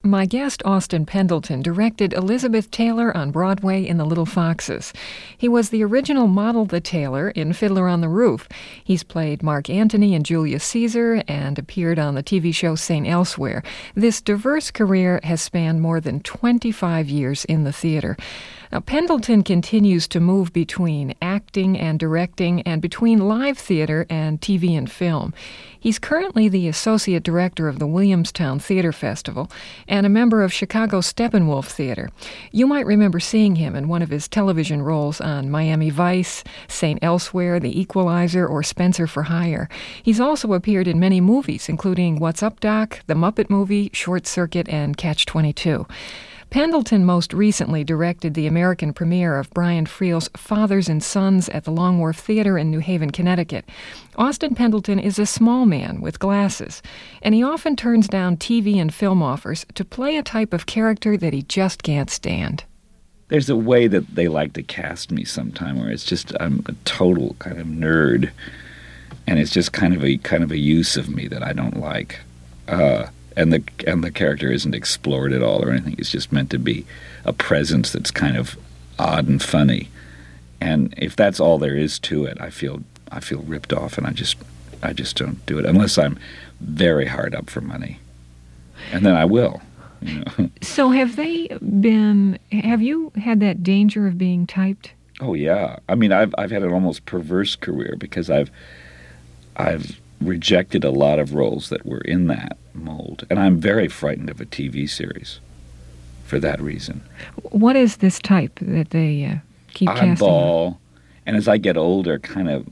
My guest, Austin Pendleton, directed Elizabeth Taylor on Broadway in The Little Foxes. He was the original Model the Tailor in Fiddler on the Roof. He's played Mark Antony in Julius Caesar and appeared on the TV show St. Elsewhere. This diverse career has spanned more than 25 years in the theater. Now, Pendleton continues to move between acting and directing and between live theater and TV and film. He's currently the associate director of the Williamstown Theater Festival and a member of Chicago's Steppenwolf Theater. You might remember seeing him in one of his television roles on Miami Vice, St. Elsewhere, The Equalizer, or Spencer for Hire. He's also appeared in many movies, including What's Up, Doc?, The Muppet Movie, Short Circuit, and Catch-22. Pendleton most recently directed the American premiere of Brian Friel's Fathers and Sons at the Long Wharf Theater in New Haven, Connecticut. Austin Pendleton is a small man with glasses, and he often turns down TV and film offers to play a type of character that he just can't stand. There's a way that they like to cast me sometime where it's just I'm a total kind of nerd, and it's just kind of a use of me that I don't like. And the character isn't explored at all or anything. It's just meant to be a presence that's kind of odd and funny. And if that's all there is to it, I feel ripped off, and I just don't do it unless I'm very hard up for money, and then I will. You know? So have you had that danger of being typed? Oh yeah. I mean, I've had an almost perverse career because I've rejected a lot of roles that were in that mold, and I'm very frightened of a TV series for that reason. What is this type that they keep casting? Oddball, and as I get older, kind of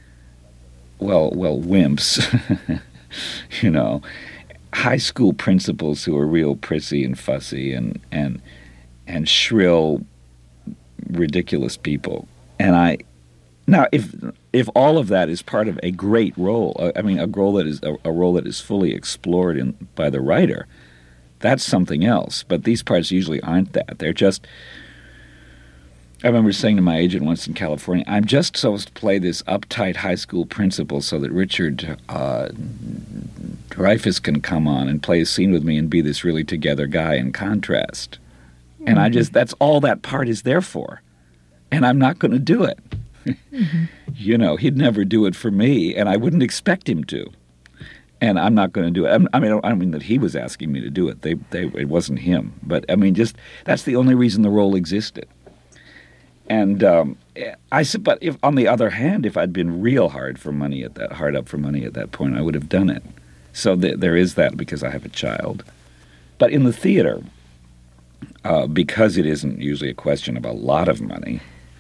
wimps, you know, high school principals who are real prissy and fussy and shrill, ridiculous people. And now if all of that is part of a great role, I mean, a role that is fully explored by the writer, that's something else. But these parts usually aren't that. They're just. I remember saying to my agent once in California, I'm just supposed to play this uptight high school principal so that Richard Dreyfuss can come on and play a scene with me and be this really together guy in contrast. Mm-hmm. And that's all that part is there for. And I'm not going to do it. Mm-hmm. You know, he'd never do it for me, and I wouldn't expect him to. And I'm not going to do it. I don't mean that he was asking me to do it. It wasn't him. But, I mean, just that's the only reason the role existed. And but if, on the other hand, if I'd been real hard up for money at that point, I would have done it. So there is that because I have a child. But in the theater, because it isn't usually a question of a lot of money,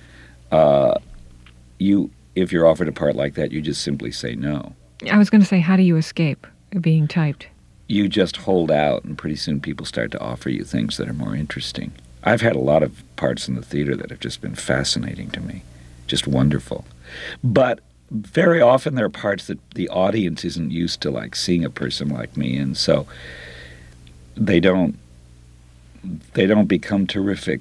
if you're offered a part like that, you just simply say no. I was going to say, how do you escape being typed? You just hold out, and pretty soon people start to offer you things that are more interesting. I've had a lot of parts in the theater that have just been fascinating to me, just wonderful. But very often there are parts that the audience isn't used to, like seeing a person like me, and so they don't become terrific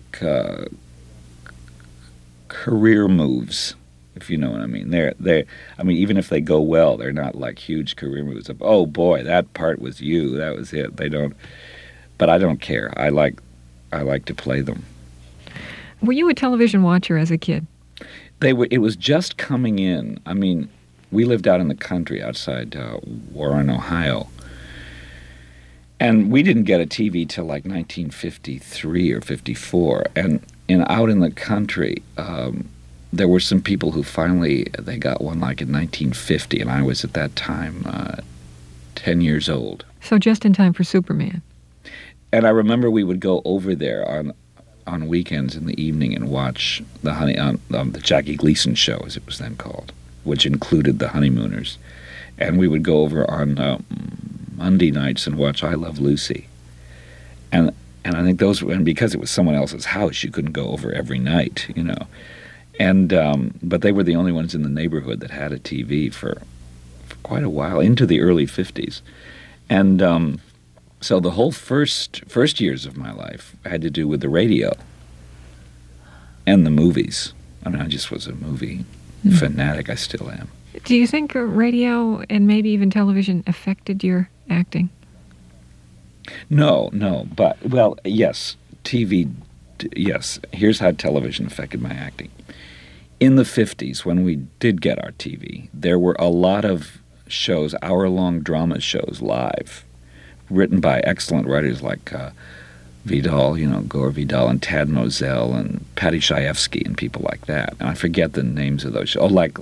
career moves, if you know what I mean. I mean, even if they go well, they're not like huge career moves of, oh boy, that part was you, that was it. They don't. But I don't care. I like to play them. Were you a television watcher as a kid? It was just coming in. I mean, we lived out in the country outside Warren, Ohio. And we didn't get a TV till like 1953 or 54. And out in the country, there were some people who they got one like in 1950, and I was at that time 10 years old. So just in time for Superman. And I remember we would go over there on weekends in the evening and watch the Jackie Gleason show, as it was then called, which included the Honeymooners. And we would go over on Monday nights and watch I Love Lucy. And I think and because it was someone else's house, you couldn't go over every night, you know. And but they were the only ones in the neighborhood that had a TV for quite a while, into the early 50s. And so the whole first years of my life had to do with the radio and the movies. I mean, I just was a movie fanatic. I still am. Do you think radio and maybe even television affected your acting? No, no, but, well, yes, TV, yes. Here's how television affected my acting. In the 50s, when we did get our TV, there were a lot of shows, hour-long drama shows, live, written by excellent writers like Vidal, Gore Vidal and Tad Moselle and Patty Chayefsky and people like that. And I forget the names of those shows. Oh, like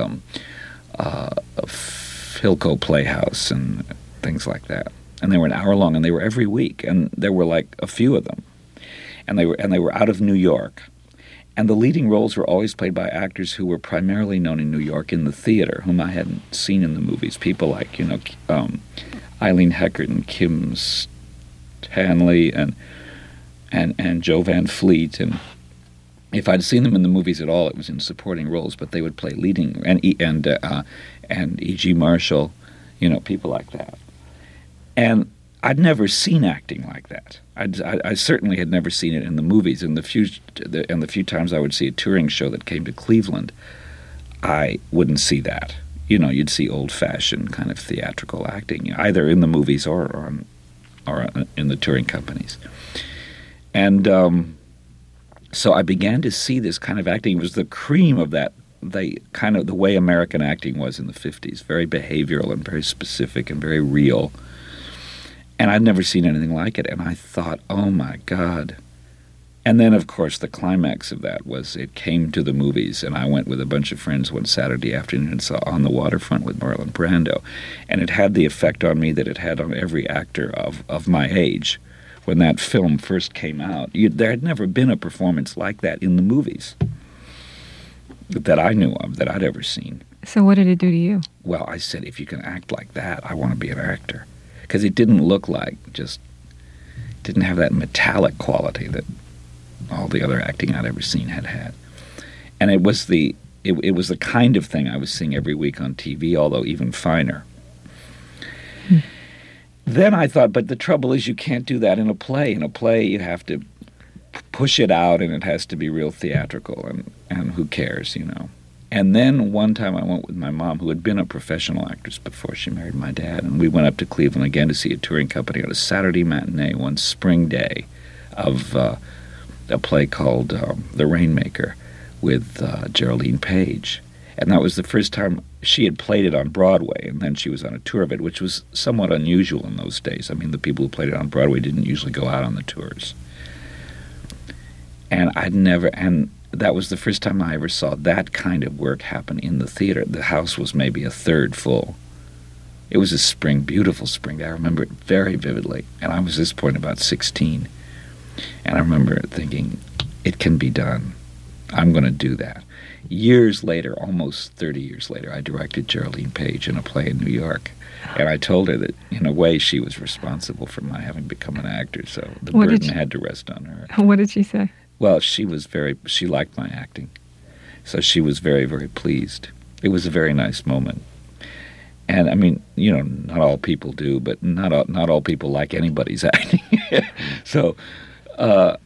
Philco Playhouse and things like that. And they were an hour long, and they were every week, and there were like a few of them. And they were out of New York. And the leading roles were always played by actors who were primarily known in New York in the theater, whom I hadn't seen in the movies. People like, Eileen Heckert and Kim Stanley and Joe Van Fleet. And if I'd seen them in the movies at all, it was in supporting roles, but they would play leading, and E.G. Marshall, people like that. And I'd never seen acting like that. I certainly had never seen it in the movies. And the few times I would see a touring show that came to Cleveland, I wouldn't see that. You'd see old-fashioned kind of theatrical acting, either in the movies or in the touring companies. And so I began to see this kind of acting. It was the cream of that, the way American acting was in the 50s, very behavioral and very specific and very real. And I'd never seen anything like it, and I thought, oh my God. And then, of course, the climax of that was it came to the movies, and I went with a bunch of friends one Saturday afternoon and saw On the Waterfront with Marlon Brando. And it had the effect on me that it had on every actor of my age. When that film first came out, there had never been a performance like that in the movies that I knew of, that I'd ever seen. So what did it do to you? Well, I said, if you can act like that, I want to be an actor. Because it didn't look like, didn't have that metallic quality that all the other acting I'd ever seen had. And it was the kind of thing I was seeing every week on TV, although even finer. Then I thought, but the trouble is you can't do that in a play. In a play, you have to push it out, and it has to be real theatrical, and who cares, And then one time I went with my mom, who had been a professional actress before she married my dad, and we went up to Cleveland again to see a touring company on a Saturday matinee one spring day of a play called The Rainmaker with Geraldine Page. And that was the first time she had played it on Broadway, and then she was on a tour of it, which was somewhat unusual in those days. I mean, the people who played it on Broadway didn't usually go out on the tours. And that was the first time I ever saw that kind of work happen in the theater. The house was maybe a third full. It was a spring, beautiful spring. I remember it very vividly. And I was at this point about 16. And I remember thinking, it can be done. I'm going to do that. Years later, almost 30 years later, I directed Geraldine Page in a play in New York. And I told her that, in a way, she was responsible for my having become an actor, so the burden had to rest on her. What did she say? Well, she liked my acting. So she was very, very pleased. It was a very nice moment. And, I mean, not all people do, but not all people like anybody's acting. So, but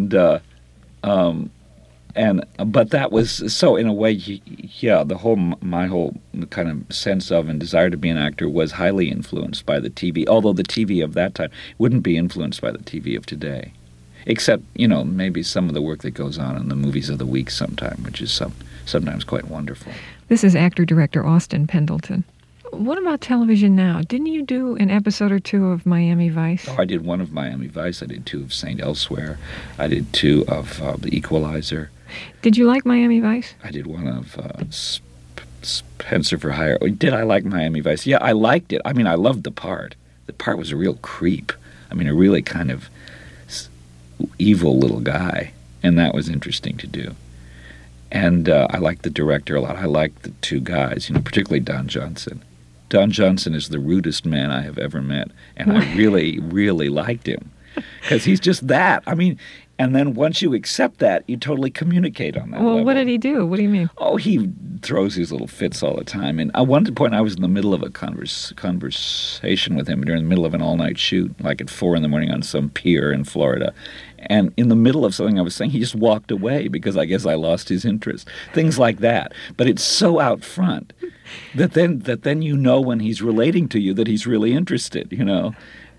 that was, so in a way, yeah, my whole kind of sense of and desire to be an actor was highly influenced by the TV, although the TV of that time wouldn't be influenced by the TV of today. Except, maybe some of the work that goes on in the movies of the week sometime, which is sometimes quite wonderful. This is actor-director Austin Pendleton. What about television now? Didn't you do an episode or two of Miami Vice? Oh, I did one of Miami Vice. I did two of St. Elsewhere. I did two of The Equalizer. Did you like Miami Vice? I did one of Spencer for Hire. Did I like Miami Vice? Yeah, I liked it. I mean, I loved the part. The part was a real creep. I mean, a really kind of evil little guy, and that was interesting to do. And I liked the director a lot. I liked the two guys, particularly Don Johnson. Don Johnson is the rudest man I have ever met, and I really, really liked him because he's just that. I mean, and then once you accept that, you totally communicate on that level. What did he do? What do you mean? Oh, he throws his little fits all the time. And at one point, I was in the middle of a conversation with him during the middle of an all-night shoot, like at 4 a.m. on some pier in Florida. And in the middle of something I was saying, he just walked away because I guess I lost his interest. Things like that. But it's so out front that then when he's relating to you that he's really interested,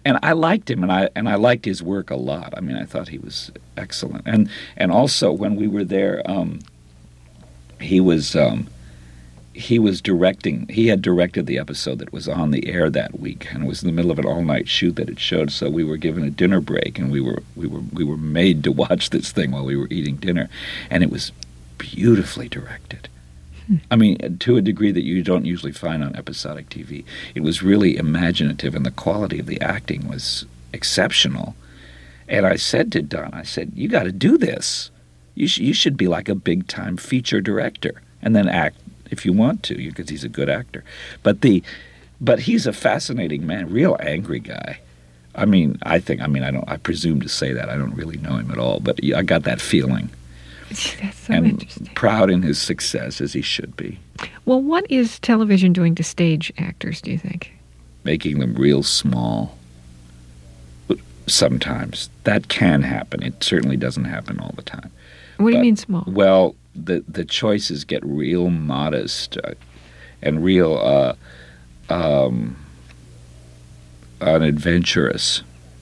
And I liked him, and I liked his work a lot. I mean, I thought he was excellent. And also when we were there, he was directing. He had directed the episode that was on the air that week, and it was in the middle of an all-night shoot that it showed. So we were given a dinner break, and we were made to watch this thing while we were eating dinner, and it was beautifully directed. I mean, to a degree that you don't usually find on episodic TV. It was really imaginative, and the quality of the acting was exceptional. And I said to Don, I said, "You got to do this. You should be like a big-time feature director, and then act if you want to, because he's a good actor." But he's a fascinating man, real angry guy. I presume to say that. I don't really know him at all, but I got that feeling. That's so and interesting. Proud in his success, as he should be. Well, what is television doing to stage actors, do you think? Making them real small. Sometimes. That can happen. It certainly doesn't happen all the time. What do you mean small? Well, the choices get real modest and real unadventurous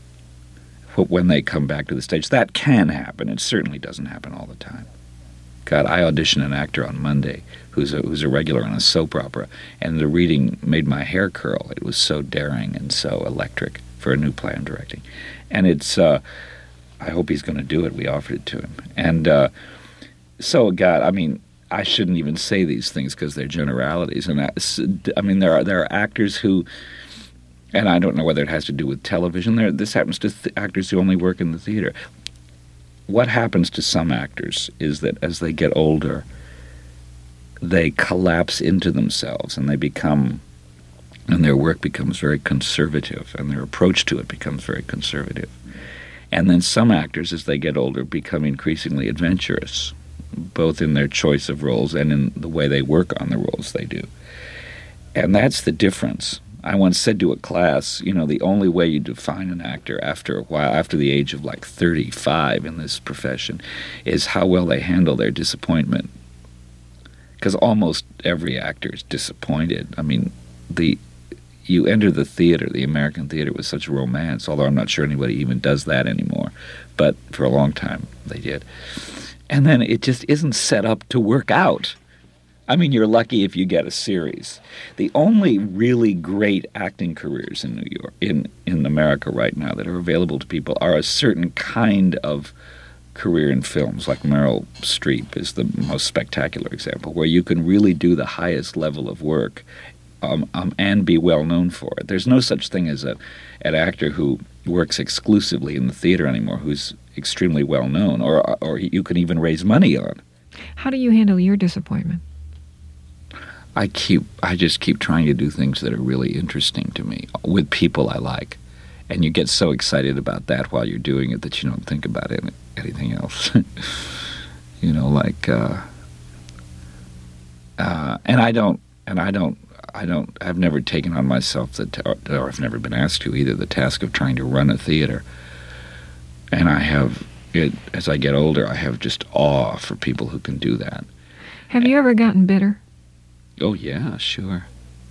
when they come back to the stage. That can happen. It certainly doesn't happen all the time. God, I auditioned an actor on Monday who's a regular on a soap opera, and the reading made my hair curl. It was so daring and so electric for a new play I'm directing. And it's, I hope he's going to do it. We offered it to him. And so, God, I mean, I shouldn't even say these things because they're generalities. And I mean, there are actors who, and I don't know whether it has to do with television. This happens to actors who only work in the theater. What happens to some actors is that as they get older, they collapse into themselves, and their work becomes very conservative, and their approach to it becomes very conservative. And then some actors, as they get older, become increasingly adventurous, both in their choice of roles and in the way they work on the roles they do. And that's the difference. I once said to a class, the only way you define an actor after a while, after the age of like 35 in this profession, is how well they handle their disappointment. Because almost every actor is disappointed. I mean, you enter the theater, the American theater, with such romance, although I'm not sure anybody even does that anymore. But for a long time, they did. And then it just isn't set up to work out. I mean, you're lucky if you get a series. The only really great acting careers in New York, in America right now that are available to people are a certain kind of career in films, like Meryl Streep is the most spectacular example, where you can really do the highest level of work and be well known for it. There's no such thing as an actor who works exclusively in the theater anymore, who's extremely well known, or you can even raise money on. How do you handle your disappointment? I just keep trying to do things that are really interesting to me with people I like, and you get so excited about that while you're doing it that you don't think about anything else. I've never taken on myself or I've never been asked to either, the task of trying to run a theater. And as I get older, I have just awe for people who can do that. Have you ever gotten bitter? Oh, yeah, sure.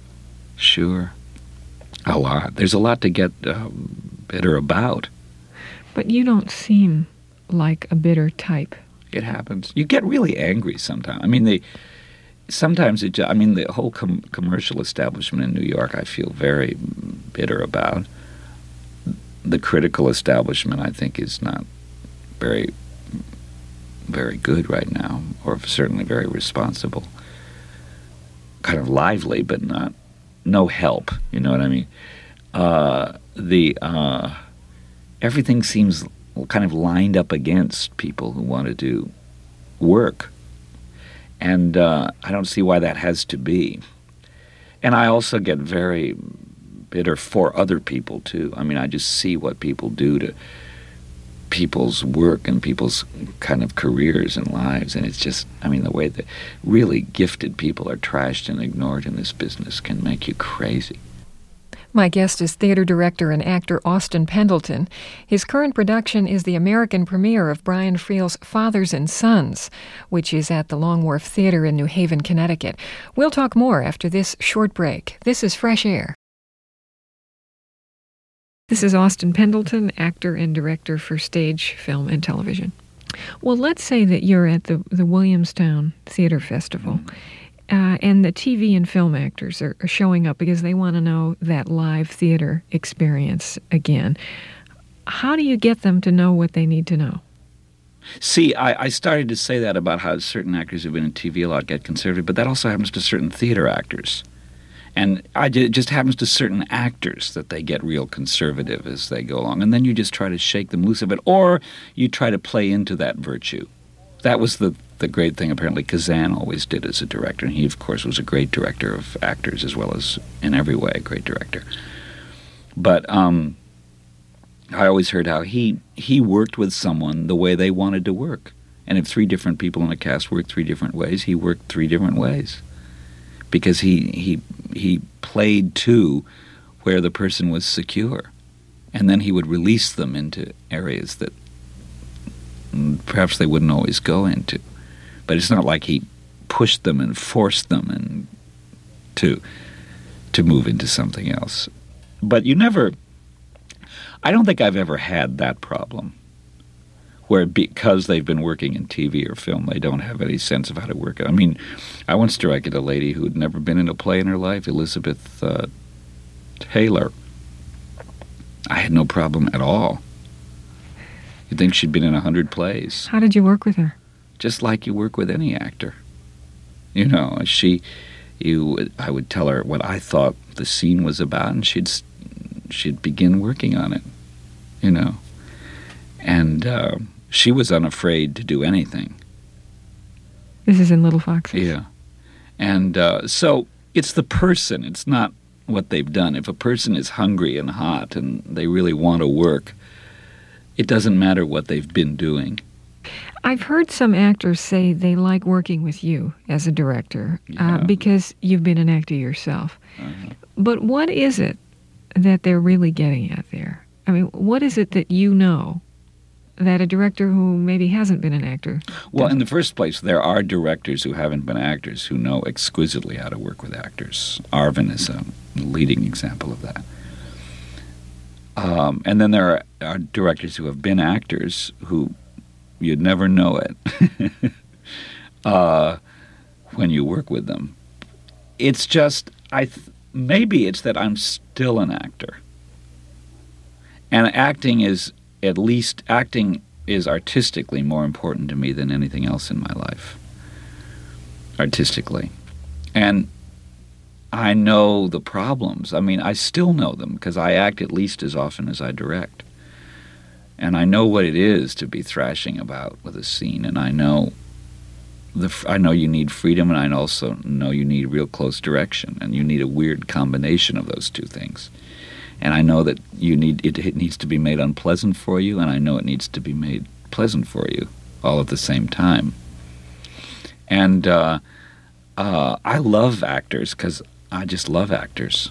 A lot. There's a lot to get bitter about. But you don't seem like a bitter type. It happens. You get really angry sometimes. I mean, the whole commercial establishment in New York, I feel very bitter about. The critical establishment, I think, is not very, very good right now, or certainly very responsible. Kind of lively, but no help. You know what I mean? Everything seems kind of lined up against people who want to do work, and I don't see why that has to be. And I also get very bitter for other people too. I mean, I just see what people do to people's work and people's kind of careers and lives, and it's just, the way that really gifted people are trashed and ignored in this business can make you crazy. My guest is theater director and actor Austin Pendleton. His current production is the American premiere of Brian Friel's Fathers and Sons, which is at the Long Wharf Theater in New Haven, Connecticut. We'll talk more after this short break. This is Fresh Air. This is Austin Pendleton, actor and director for stage, film, and television. Well, let's say that you're at the Williamstown Theater Festival, and the TV and film actors are showing up because they want to know that live theater experience again. How do you get them to know what they need to know? See, I started to say that about how certain actors who've been in TV a lot get conservative, but that also happens to certain theater actors. And it just happens to certain actors that they get real conservative as they go along. And then you just try to shake them loose of it, or you try to play into that virtue. That was the great thing apparently Kazan always did as a director. And he, of course, was a great director of actors as well as, in every way, a great director. But I always heard how he worked with someone the way they wanted to work. And if 3 different people in a cast worked 3 different ways, he worked 3 different ways. Because he played to where the person was secure. And then he would release them into areas that perhaps they wouldn't always go into. But it's not like he pushed them and forced them and to move into something else. But I don't think I've ever had that problem, where because they've been working in TV or film, they don't have any sense of how to work it. I mean, I once directed a lady who had never been in a play in her life, Elizabeth Taylor. I had no problem at all. You'd think she'd been in 100 plays. How did you work with her? Just like you work with any actor. You know, I would tell her what I thought the scene was about, and she'd begin working on it, you know. And she was unafraid to do anything. This is in Little Foxes. Yeah. And so it's the person, it's not what they've done. If a person is hungry and hot and they really want to work, it doesn't matter what they've been doing. I've heard some actors say they like working with you as a director because you've been an actor yourself. But what is it that they're really getting at there? I mean, what is it that you know that a director who maybe hasn't been an actor doesn't? Well, in the first place, there are directors who haven't been actors who know exquisitely how to work with actors. Arvin is a leading example of that. And then there are directors who have been actors who you'd never know it when you work with them. It's just, maybe it's that I'm still an actor. And acting is artistically more important to me than anything else in my life. Artistically. And I know the problems. I mean, I still know them because I act at least as often as I direct. And I know what it is to be thrashing about with a scene, and I know you need freedom, and I also know you need real close direction, and you need a weird combination of those two things. And I know that it needs to be made unpleasant for you, and I know it needs to be made pleasant for you, all at the same time. And I love actors because I just love actors.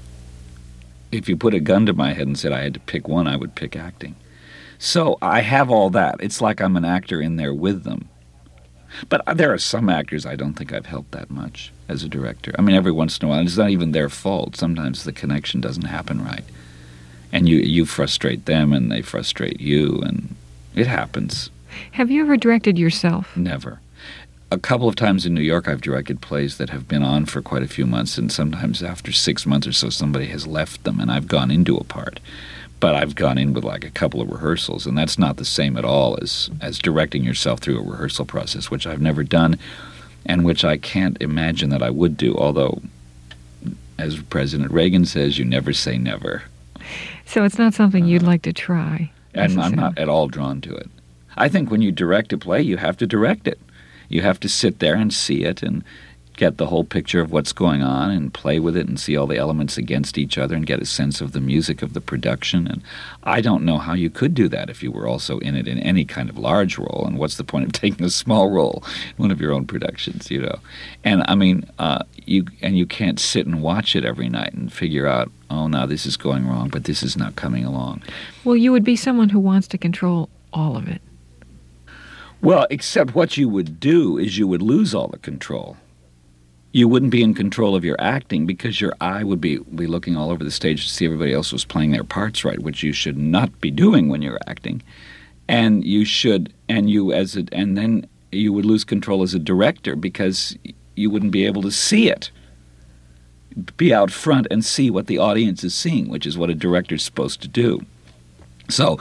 If you put a gun to my head and said I had to pick one, I would pick acting. So I have all that. It's like I'm an actor in there with them. But there are some actors I don't think I've helped that much as a director. I mean, every once in a while, it's not even their fault. Sometimes the connection doesn't happen right. And you frustrate them and they frustrate you, and it happens. Have you ever directed yourself? Never. A couple of times in New York I've directed plays that have been on for quite a few months, and sometimes after 6 months or so somebody has left them and I've gone into a part. But I've gone in with like a couple of rehearsals, and that's not the same at all as directing yourself through a rehearsal process, which I've never done and which I can't imagine that I would do, although, as President Reagan says, you never say never. So it's not something you'd like to try? And I'm not at all drawn to it. I think when you direct a play, you have to direct it. You have to sit there and see it and get the whole picture of what's going on and play with it and see all the elements against each other and get a sense of the music of the production. And I don't know how you could do that if you were also in it in any kind of large role. And what's the point of taking a small role in one of your own productions, you know? And I mean, you can't sit and watch it every night and figure out, oh, now this is going wrong, but this is not coming along. Well, you would be someone who wants to control all of it. Well, except what you would do is you would lose all the control. you wouldn't be in control of your acting because your eye would be looking all over the stage to see everybody else was playing their parts right, which you should not be doing when you're acting. And then you would lose control as a director because you wouldn't be able to see it. Be out front and see what the audience is seeing, which is what a director's supposed to do. So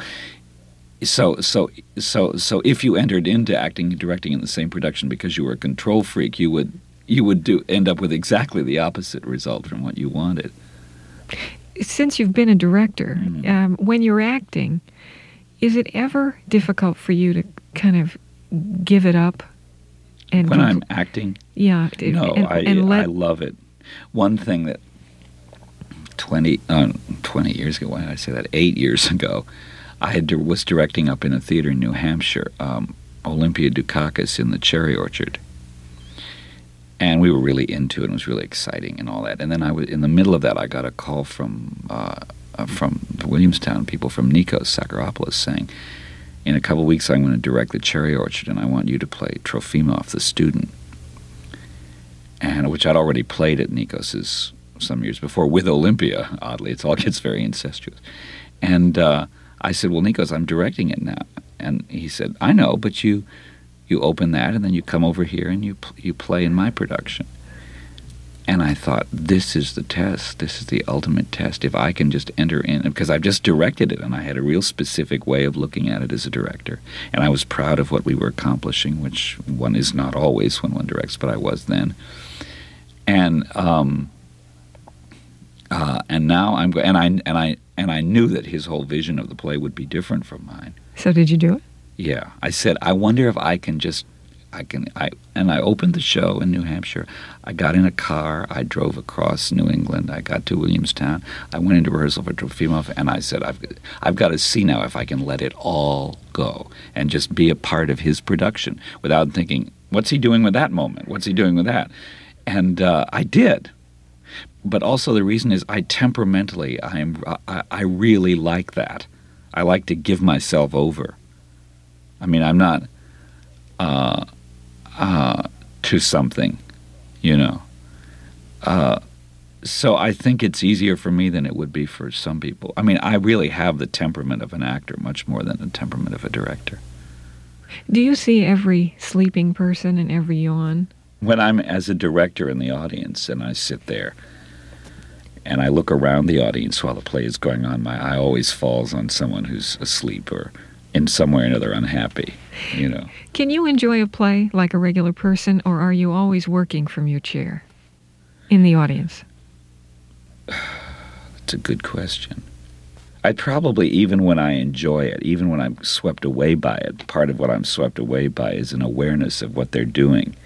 if you entered into acting and directing in the same production because you were a control freak, you would end up with exactly the opposite result from what you wanted. Since you've been a director, when you're acting, is it ever difficult for you to kind of give it up? And when I'm acting? Yeah. No, I love it. One thing that 20 years ago, why did I say that? 8 years ago, I was directing up in a theater in New Hampshire, Olympia Dukakis in the Cherry Orchard. And we were really into it, and it was really exciting and all that. And then in the middle of that, I got a call from the Williamstown people from Nikos Sakharopoulos saying, in a couple of weeks I'm going to direct the Cherry Orchard, and I want you to play Trofimov, the student. And which I'd already played at Nikos's some years before with Olympia, oddly. It all gets very incestuous. And I said, well, Nikos, I'm directing it now. And he said, I know, but you open that, and then you come over here and you play in my production. And I thought, this is the test. This is the ultimate test. If I can just enter in, because I've just directed it, and I had a real specific way of looking at it as a director. And I was proud of what we were accomplishing, which one is not always when one directs, but I was then. And now I'm going, and I knew that his whole vision of the play would be different from mine. So did you do it? Yeah, I said, I wonder if I opened the show in New Hampshire. I got in a car. I drove across New England. I got to Williamstown. I went into rehearsal for Trofimov, and I said, I've got to see now if I can let it all go and just be a part of his production without thinking, what's he doing with that moment? What's he doing with that? And I did. But also the reason is temperamentally, I really like that. I like to give myself over. I mean, I'm not to something, you know. So I think it's easier for me than it would be for some people. I mean, I really have the temperament of an actor much more than the temperament of a director. Do you see every sleeping person and every yawn? When I'm as a director in the audience and I sit there and I look around the audience while the play is going on, my eye always falls on someone who's asleep or in some way or another unhappy, you know. Can you enjoy a play like a regular person, or are you always working from your chair in the audience? That's a good question. I probably, even when I enjoy it, even when I'm swept away by it, part of what I'm swept away by is an awareness of what they're doing.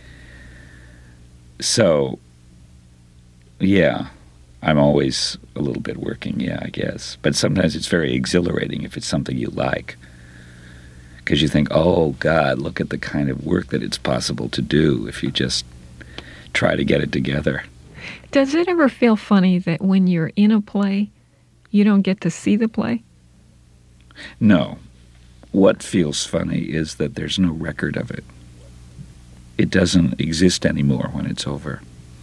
So, yeah, I'm always a little bit working, yeah, I guess. But sometimes it's very exhilarating if it's something you like. Because you think, oh, God, look at the kind of work that it's possible to do if you just try to get it together. Does it ever feel funny that when you're in a play, you don't get to see the play? No. What feels funny is that there's no record of it. It doesn't exist anymore when it's over.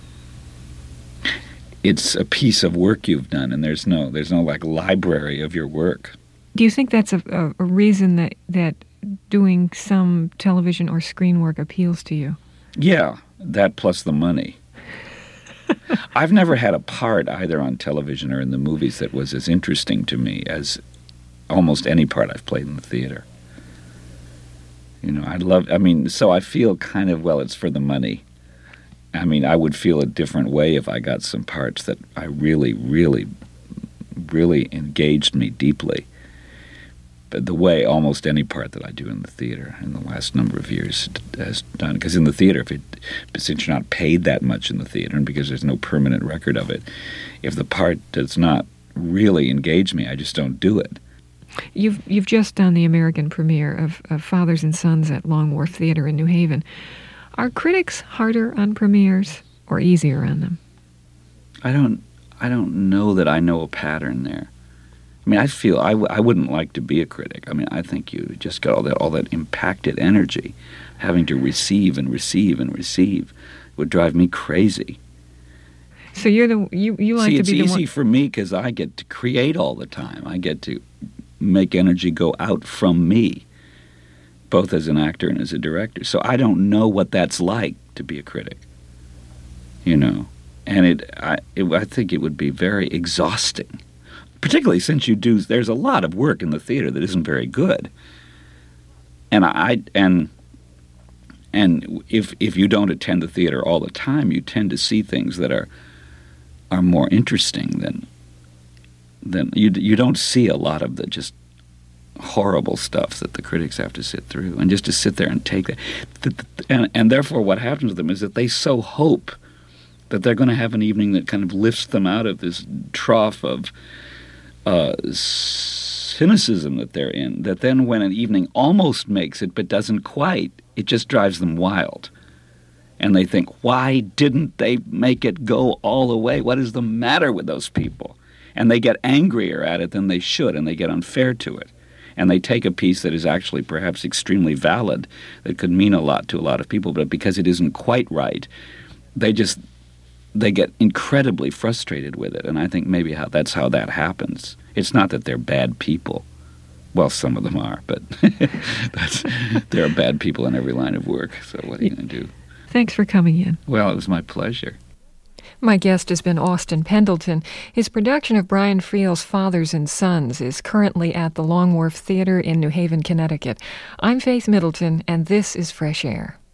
It's a piece of work you've done, and there's no like library of your work. Do you think that's a reason that doing some television or screen work appeals to you? Yeah, that plus the money. I've never had a part either on television or in the movies that was as interesting to me as almost any part I've played in the theater. You know, so I feel kind of, well, it's for the money. I mean, I would feel a different way if I got some parts that I really, really, really engaged me deeply. But the way almost any part that I do in the theater in the last number of years has done, because in the theater, since you're not paid that much in the theater, and because there's no permanent record of it, if the part does not really engage me, I just don't do it. You've just done the American premiere of Fathers and Sons at Long Wharf Theater in New Haven. Are critics harder on premieres or easier on them? I don't know that I know a pattern there. I mean, I feel I wouldn't like to be a critic. I mean, I think you just got all that impacted energy, having to receive and receive and receive, would drive me crazy. So you like See, to be the one. it's easy for me because I get to create all the time. I get to make energy go out from me, both as an actor and as a director. So I don't know what that's like to be a critic, And I think it would be very exhausting, particularly since there's a lot of work in the theater that isn't very good. And if you don't attend the theater all the time, you tend to see things that are more interesting than you don't see a lot of the just horrible stuff that the critics have to sit through, and just to sit there and take that, and therefore what happens with them is that they so hope that they're going to have an evening that kind of lifts them out of this trough of cynicism that they're in, that then when an evening almost makes it but doesn't quite, it just drives them wild. And they think, why didn't they make it go all the way? What is the matter with those people? And they get angrier at it than they should, and they get unfair to it. And they take a piece that is actually perhaps extremely valid, that could mean a lot to a lot of people, but because it isn't quite right, they get incredibly frustrated with it. And I think maybe that's how that happens. It's not that they're bad people. Well, some of them are, but there are bad people in every line of work, so what are you going to do? Thanks for coming in. Well, it was my pleasure. My guest has been Austin Pendleton. His production of Brian Friel's Fathers and Sons is currently at the Long Wharf Theater in New Haven, Connecticut. I'm Faith Middleton, and this is Fresh Air.